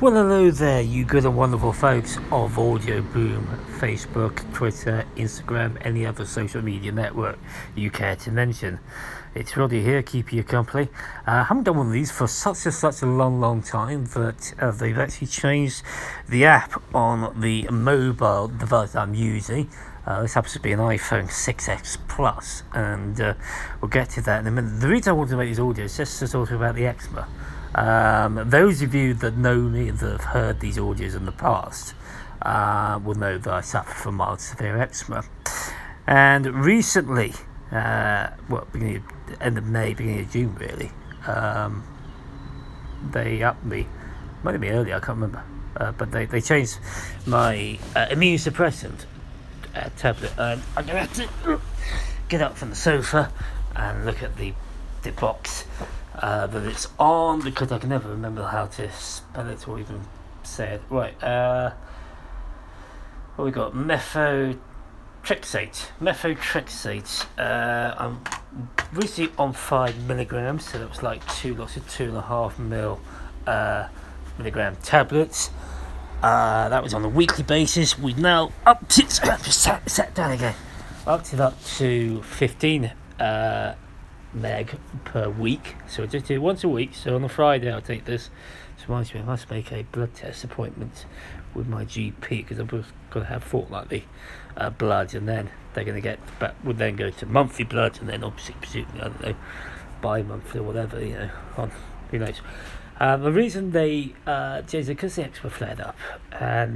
Well, hello there, you good and wonderful folks of Audio Boom, Facebook, Twitter, Instagram, any other social media network you care to mention. It's Roddy here, keeping you company. I haven't done one of these for such a long time that they've actually changed the app on the mobile device I'm using. This happens to be an iPhone 6S Plus, and we'll get to that in a minute. The reason I want to make these audios is just to talk about the eczema. Those of you that know me, that have heard these audios in the past, will know that I suffer from mild severe eczema. And recently, end of May, beginning of June really, they upped me, might have been earlier, I can't remember, but they changed my immune suppressant tablet, and I'm going to have to get up from the sofa and look at the box that it's on, because I can never remember how to spell it or even say it. Right, what we got? Methotrexate. I'm recently on 5 milligrams, so that was like 2 lots of 2.5 milligram tablets. That was on a weekly basis. We've now upped it. Sat down again. Upped it up to 15 meg per week, so I just do it once a week. So on a Friday I'll take this. This reminds me, I must make a blood test appointment with my GP, because I've got to have fortnightly blood, and then they're going to get back, would then go to monthly blood, and then obviously presumably, I don't know, bi-monthly or whatever, on who knows. The reason they changed it because the eczema flared up, and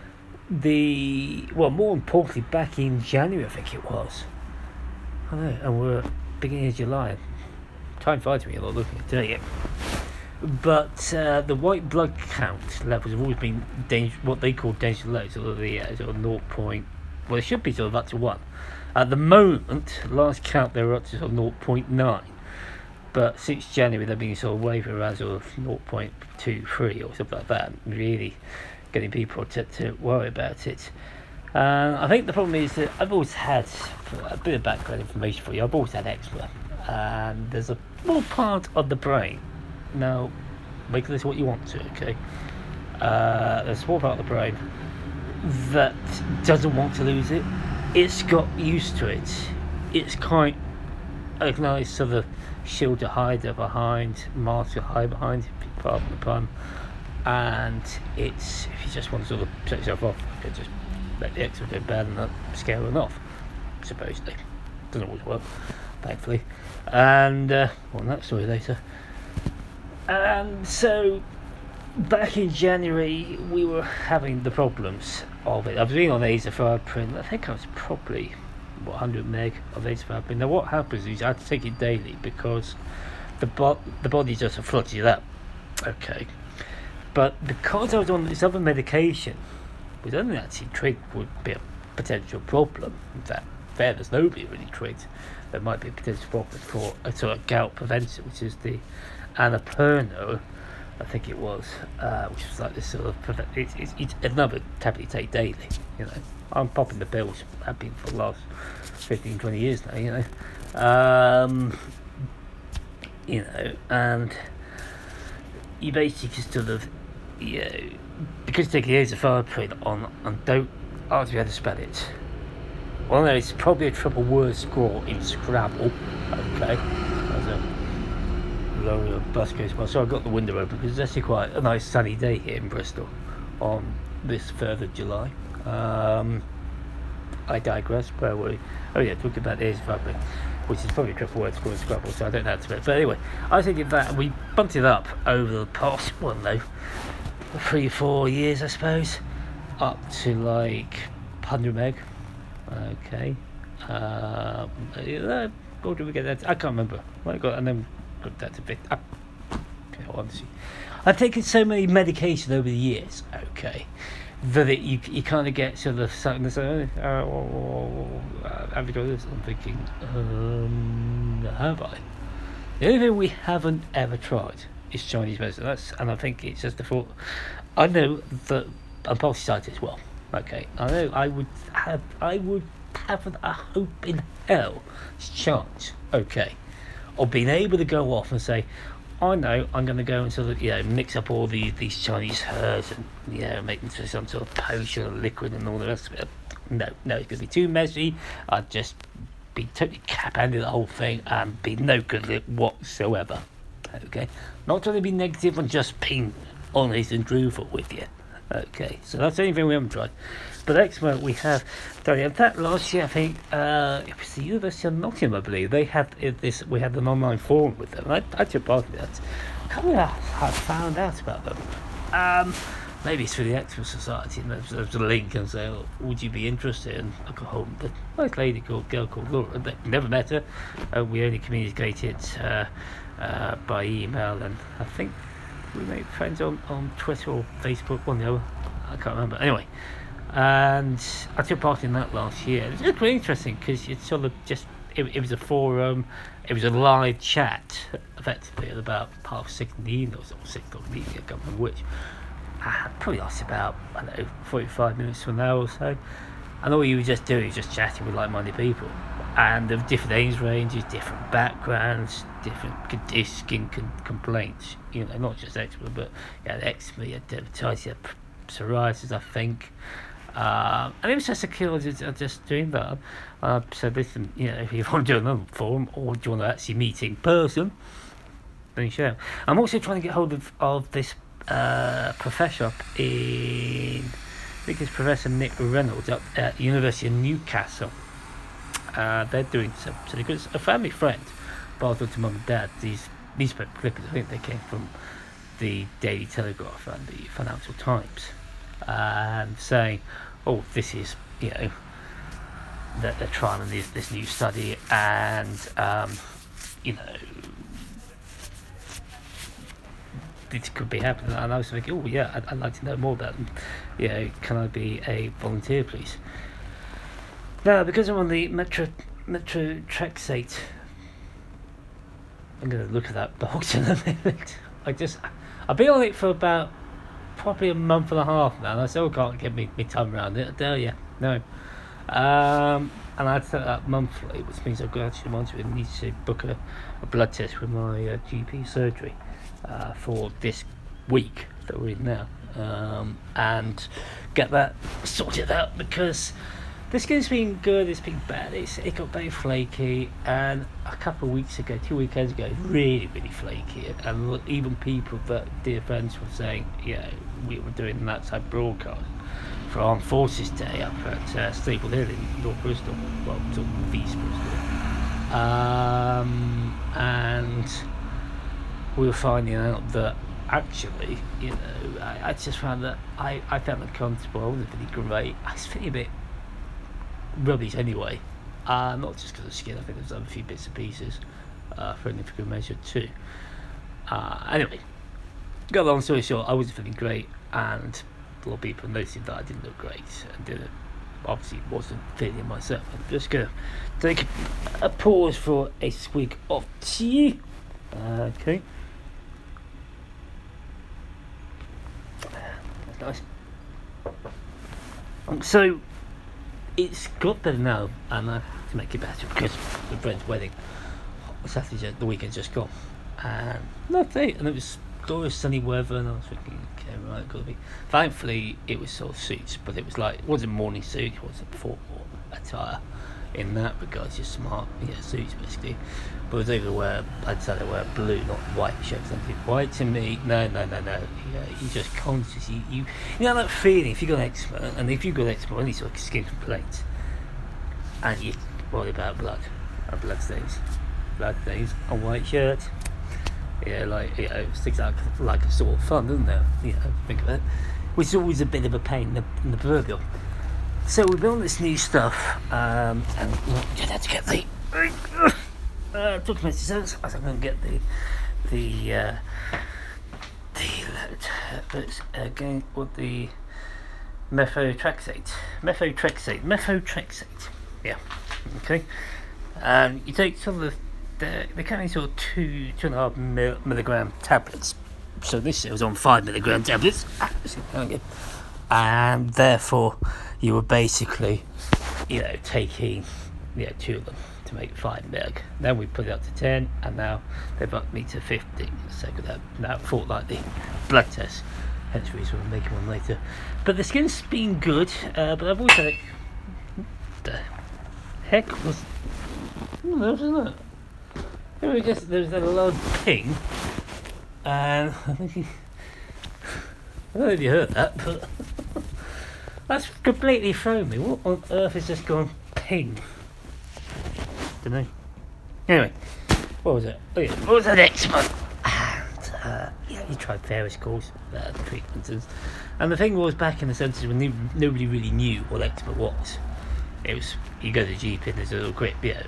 more importantly, back in January I think it was. I know, and we're beginning of July. Time flies me a lot looking at doing it. But the white blood count levels have always been what they call danger low, sort of the sort of 0. Well, it should be sort of up to 1. At the moment, last count they were up to sort of 0.9. But since January they've been sort of wavering around sort of 0.23 or something like that, really getting people to worry about it. I think the problem is that I've always had, a bit of background information for you, I've always had eczema, and there's a small part of the brain, now make this what you want to, okay, there's a small part of the brain that doesn't want to lose it. It's got used to it. It's quite a nice sort of shield to hide behind, mask to hide behind, pardon the pun, and it's, if you just want to sort of shut yourself off, you can just let the eczema go bad and not scare them off, supposedly. Doesn't always work, thankfully. And well, that story later. And so back in January we were having the problems of it. I was being on azathioprine. I think I was probably 100 meg of azathioprine. Now what happens is I had to take it daily because the body just floods it up. Okay, but because I was on this other medication, we don't actually trigger would be a potential problem. In fact, there's nobody really trigged. There might be a potential problem for a sort of gout prevention, which is the Anapurno, I think it was, which was like this sort of it's another tablet you take daily. I'm popping the pills. I've been for the last 15-20 years now. And you basically sort of, because you take the azathioprine on, and don't ask me how to spell it. Well, no, it's probably a triple word score in Scrabble. Okay, as a lower bus goes by. So I got the window open because it's actually quite a nice sunny day here in Bristol on this 3rd of July. I digress. Where were we? Oh yeah, talking about the azathioprine, which is probably a triple word score in Scrabble, so I don't know how to spell it. But anyway, I was thinking that, and we bumped it up over the past, 3-4 years, I suppose, up to like 100 meg. Okay. What did we get that? I can't remember. And then got that to 50. Honestly, I've taken so many medication over the years. Okay, that you kind of get sort of something to say. Have you got this? I'm thinking, have I? The only thing we haven't ever tried is Chinese medicine. And I think it's just the thought. I know that I'm polycytic as well. Okay, I know I would have a hope in hell chance, okay, of being able to go off and say, I know I'm going to go and sort of, mix up all these Chinese herbs and, make them into some sort of potion or liquid and all the rest of it. No, it's going to be too messy. I'd just be totally cap-handed the whole thing and be no good at it whatsoever. Okay? Not trying to be negative, I'm just being honest and truthful with you. Okay, so that's the only thing we haven't tried. But eczema we have done. In fact, last year I think it was the University of Nottingham, I believe. They had this. We had an online forum with them. I took part in that. I can't remember how I found out about them. Maybe it's through the Eczema Society. And there's a link and say, oh, would you be interested? And I got home. The nice girl called Laura. Never met her. We only communicated by email, and I think we made friends on Twitter or Facebook, one or the other. I can't remember. Anyway, and I took part in that last year. It was really interesting because it's sort of just, it was a forum, it was a live chat, effectively, at about 6:30 in the evening, or 6:00 in the evening, I can't remember which. Probably lasted about, 45 minutes to an hour or so. And all you were just doing is just chatting with like-minded people. And of different age ranges, different backgrounds, different skin complaints. Not just eczema, but eczema, dermatitis, psoriasis, I think. And it was just a kill of just doing that. So listen, if you want to do another forum, or do you want to actually meet in person, then you should. I'm also trying to get hold of this professor up in, I think it's Professor Nick Reynolds up at the University of Newcastle. They're doing so because a family friend passed on to mum and dad these newspaper clippings. I think they came from the Daily Telegraph and the Financial Times, and saying, oh, this is, that they're trying this new study, and this could be happening. And I was thinking, oh yeah, I'd like to know more about them. Can I be a volunteer, please? Now, because I'm on the methotrexate, I'm going to look at that box in a minute. I've been on it for about probably a month and a half now, and I still can't get me tongue around it, I dare you. No. And I had to take that monthly, which means I've got actually need to book a blood test with my GP surgery for this week that we're in now, and get that sorted out, because the skin's been good, it's been bad, it got very flaky, and a couple of weeks ago, 2 weekends ago, really, really flaky, and even people dear friends were saying, we were doing an outside broadcast for Armed Forces Day up at Staple Hill in North Bristol, well, sort of East Bristol, and we were finding out that actually, I just found that I felt uncomfortable, I wasn't feeling great, I was feeling a bit rubbish anyway, not just because of skin, I think there's a few bits and pieces for an good measure too. Anyway, got a long story short, I wasn't feeling great, and a lot of people noticed that I didn't look great, and obviously wasn't feeling myself. I'm just going to take a pause for a swig of tea. Okay. That's nice. So, it's got better now, and I have to make it better because the friend's wedding, Saturday, the weekend's just gone, and that's it. And it was glorious sunny weather, and I was thinking, okay, right, got to be. Thankfully, it was sort of suits, but it wasn't morning suit, it wasn't formal attire in that regard, just smart, suits basically. But I was able to wear, I'd say I wear blue, not white shirts. Something white to me, no. You just conscious. You know that feeling if you got eczema, and if you got eczema or any sort of skin complaints, and you worry about blood stains on white shirt. It sticks out like a sort of fun, doesn't it? Think of it. Which is always a bit of a pain in the proverbial. So we've been on this new stuff, and you had to get the documented sense. I think I'm going to get the methotrexate. Yeah. Okay. And you take some of they come in sort of 2.5 milligram tablets. So this was on 5 milligram tablets. And therefore you were basically, taking 2 of them to make 5 meg. Then we put it up to 10, and now they've upped me to 15. So that now fortnightly blood test. Hence the reason we're making one later. But the skin's been good, but I've always had it. What the heck was. Wasn't it? There was a loud ping, and I think I don't know if you heard that, but that's completely thrown me. What on earth has just gone ping? Don't know. Anyway, what was it? Oh yeah, what was the next one? And, you tried various course treatments, and the thing was, back in the 70s when nobody really knew what eczema was. It was, you go to the GP and there's a little grip, we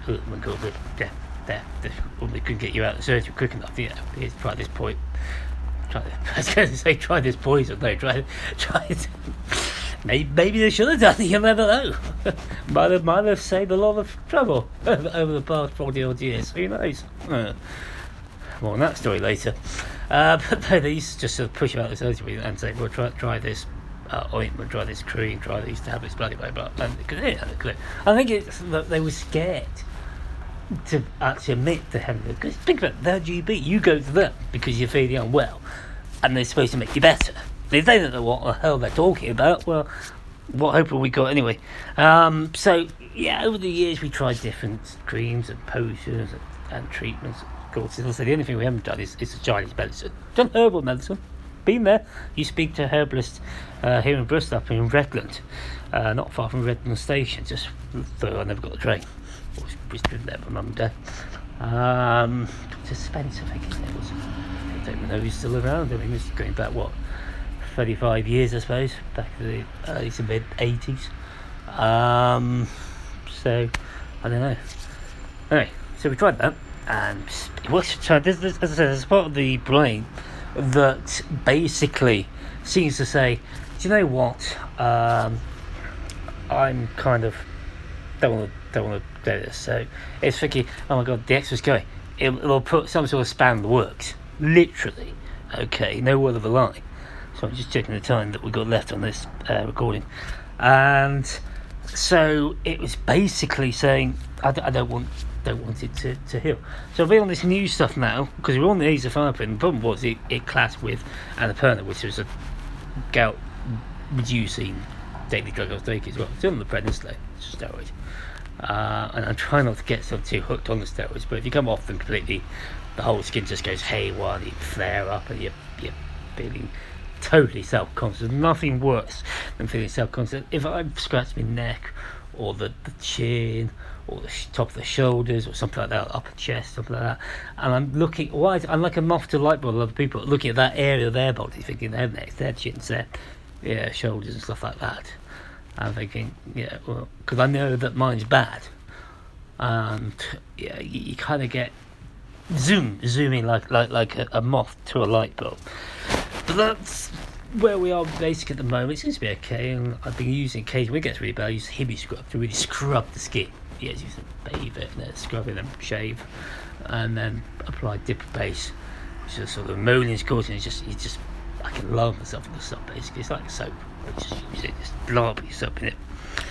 couldn't get you out of the surgery quick enough, here's try this point. I was going to say try this poison, no, try it. Maybe they should have done it, you never know. might have saved a lot of trouble over the past 40 odd years, who knows. More on that story later. But no, they used to just sort of push you out of the surgery and say, well, try this ointment, try this cream, try these tablets, blah, blah, blah. And I think it's that they were scared to actually admit to having it. Because think about it, their GP, you go to them because you're feeling unwell, and they're supposed to make you better. If they don't know what the hell they're talking about, well, what hope have we got anyway? So, yeah, over the years we tried different creams and potions and treatments. Of course, the only thing we haven't done is the Chinese medicine. Done herbal medicine. Been there. You speak to a herbalist here in Bristol, up in Redland, not far from Redland Station, just though I never got the train. Always been there for mum and dad. Just Spencer, I think his name was. I don't even know if he's still around. I mean, he's going back, 35 years, I suppose, back in the early to mid 80s. So, I don't know. Anyway, so we tried that, and it works. So as I said, there's part of the brain that basically seems to say, do you know what? I'm kind of don't want to do this. So it's thinking, oh my god, the X-ray's going. It'll put some sort of span in the works, literally. Okay, no word of a lie. So I'm just checking the time that we got left on this recording, and so it was basically saying, I don't want it to heal. So I'll be on this new stuff now because we're on the azathioprine. The problem was it clashed with Annapurna, which was a gout reducing daily drug I was taking as well. Still on the prednisolone, it's a steroid, and I'm trying not to get too hooked on the steroids. But if you come off them completely, the whole skin just goes haywire, and you flare up, and you're feeling totally self-conscious. Nothing worse than feeling self-conscious. If I scratch my neck or the chin or the top of the shoulders or something like that, upper chest, something like that, and I'm looking, I'm like a moth to light bulb. A lot of people looking at that area of their body, thinking their necks, their chins, their shoulders and stuff like that. I'm thinking, well, because I know that mine's bad, and you kind of get zooming like a moth to a light bulb. But that's where we are basically at the moment. It seems to be okay, and I've been using occasionally, when it gets really bad, I use Hibby scrub to really scrub the skin. Yes, you can bathe it, and then scrub it, and shave, and then apply dipper base, which is sort of emollient coating. I can love myself in the soap basically. It's like a soap. You just use it, just blob your soap in it.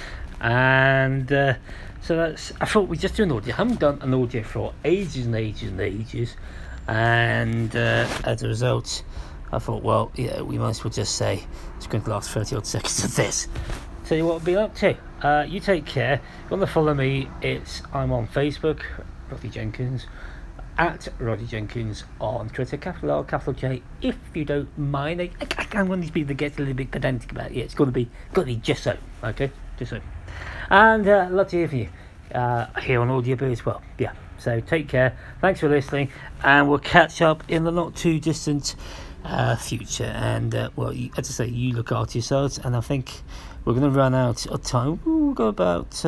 And so that's, I thought we'd just do an audio. I haven't done an audio for ages and ages, and as a result, I thought, well, we might as well just say it's going to last 30 odd seconds of this. Tell you what I'll be up to. You take care. If you want to follow me, I'm on Facebook, Roddy Jenkins, at Roddy Jenkins, on Twitter, capital R, capital J, if you don't mind. I'm one of these people that gets a little bit pedantic about it. Yeah, it's got to be just so, okay? Just so. And love to hear from you here on Audioboo as well. Yeah, so take care. Thanks for listening, and we'll catch up in the not too distant future. And well, as I say, you look after yourselves, and I think we're going to run out of time. We've got about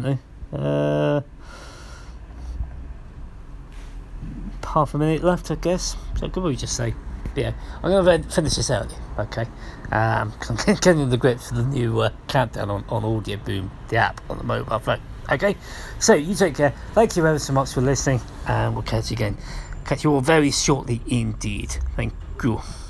half a minute left, I guess. So I could probably just say, I'm going to finish this early, okay? I'm getting the grips for the new countdown on Audioboo, the app on the mobile phone. Okay, so you take care. Thank you ever so much for listening, and we'll catch you all very shortly indeed. Thank you.